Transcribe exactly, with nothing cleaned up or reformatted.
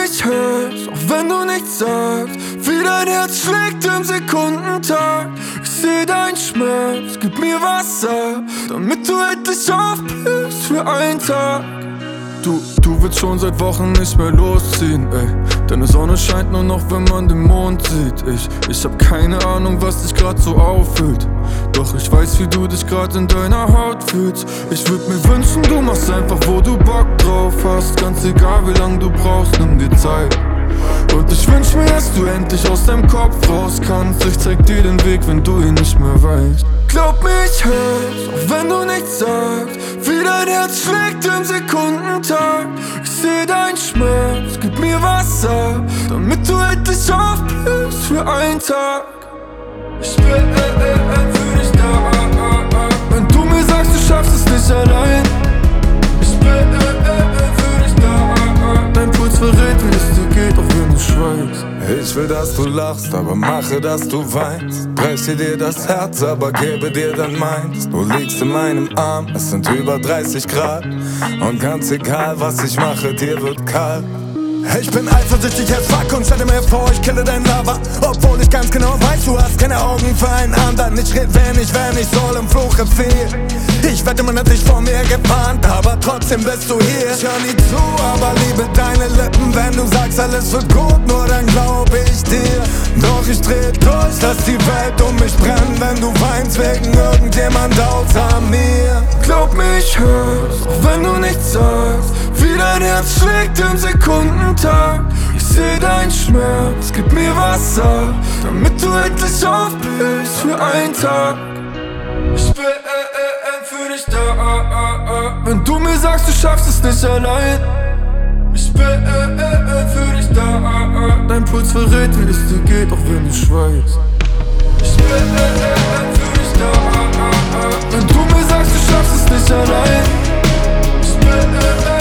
mich hörst, auch wenn du nichts sagst. Wie dein Herz schlägt im Sekundentakt. Ich seh deinen Schmerz, gib mir Wasser, damit du endlich aufblühst für einen Tag. Du, du willst schon seit Wochen nicht mehr losziehen, ey. Deine Sonne scheint nur noch, wenn man den Mond sieht. Ich, ich hab keine Ahnung, was dich grad so auffüllt. Doch ich weiß, wie du dich grad in deiner Haut fühlst. Ich würd mir wünschen, du machst einfach, wo du Bock drauf hast. Ganz egal, wie lang du brauchst, nimm dir Zeit. Und ich wünsch mir, dass du endlich aus deinem Kopf raus kannst. Ich zeig dir den Weg, wenn du ihn nicht mehr weißt. Glaub mir, ich hör's, auch wenn du nichts sagst. Wie dein Herz schlägt im Sekundentakt. Ich seh deinen Schmerz, gib mir Wasser, damit du endlich aufblühst für einen Tag. Ich bin äh, äh, äh, für dich da, äh, äh. Wenn du mir sagst, du schaffst es nicht allein. Ich bin äh, äh, äh, für dich da, äh, äh. Dein Puls verrät, wie es dir geht, auch wenn du schweigst. Ich will, dass du lachst, aber mache, dass du weinst. Breche dir das Herz, aber gebe dir dann meins. Du liegst in meinem Arm, es sind über dreißig Grad. Und ganz egal, was ich mache, dir wird kalt. Ich bin eifersüchtig as fuck und stelle mir vor, ich kille dein Lover. Obwohl ich ganz genau weiß, du hast keine Augen für einen anderen. Ich red, wenn ich, wenn ich soll, im Fluche viel. Ich wette, man hat dich vor mir gewarnt, aber trotzdem bist du hier. Ich hör nie zu, aber liebe deine Lippen. Wenn du sagst, alles wird gut, nur dann glaub ich dir. Doch ich dreh durch, dass die Welt um mich brennt. Wenn du weinst wegen irgendjemand außer mir. Glaub mir, ich hör's, auch wenn du nichts sagst. Wie dein Herz schlägt im Sekundentakt. Ich seh deinen Schmerz, gib mir Wasser, damit du endlich aufblühst für einen Tag. Ich bin äh, äh, äh, für dich da, äh, äh. Wenn du mir sagst, du schaffst es nicht allein. Ich bin äh, äh, äh, für dich da, äh, äh. Dein Puls verrät, wie es dir geht, auch wenn du schweigst. Ich bin äh, äh, äh, für dich da, äh, äh. Wenn du mir sagst, du schaffst es nicht allein. Ich bin äh, äh